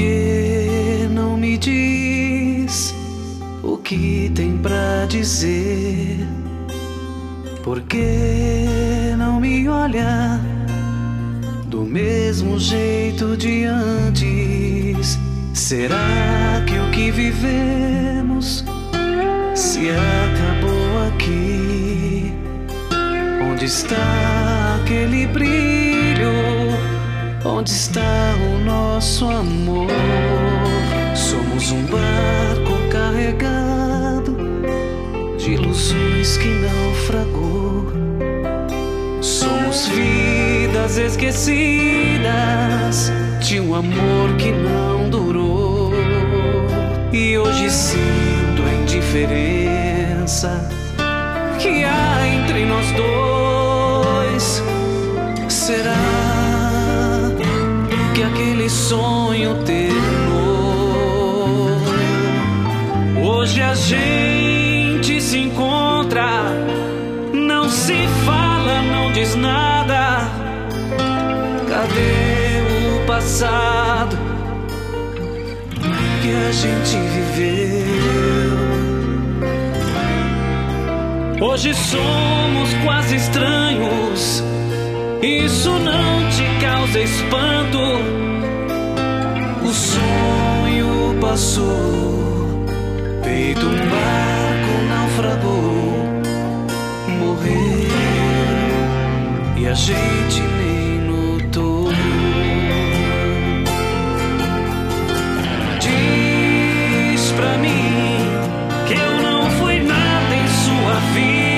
que não me diz o que tem pra dizer? Por que não me olha do mesmo jeito de antes? Será que o que vivemos se acabou aqui? Onde está aquele brilho? Onde está o nosso amor? Somos um barco carregado de ilusões que naufragou. Somos vidas esquecidas de um amor que não durou. E hoje sinto a indiferença que há entre nós dois. Será que aquele sonho terminou? Hoje a gente se encontra, não se fala, não diz nada. Cadê o passado que a gente viveu? Hoje somos quase estranhos. Isso não te causa espanto? O sonho passou, feito um barco naufragou, morreu e a gente nem notou. Diz pra mim que eu não fui nada em sua vida.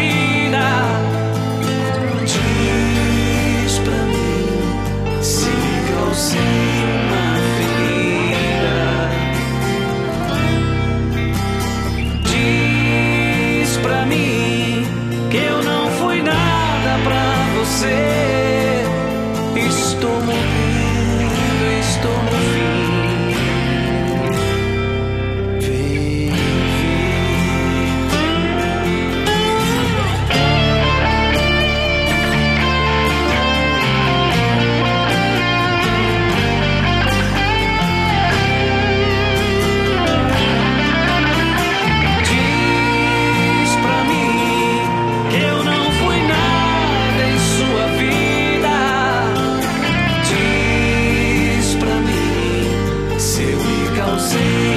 Diz pra mim se causei uma ferida. Diz pra mim que eu não fui nada pra você. Estou morrendo, estou no fim. Vem, diz pra mim que eu não fui nada em sua vida. Diz pra mim se eu lhe causei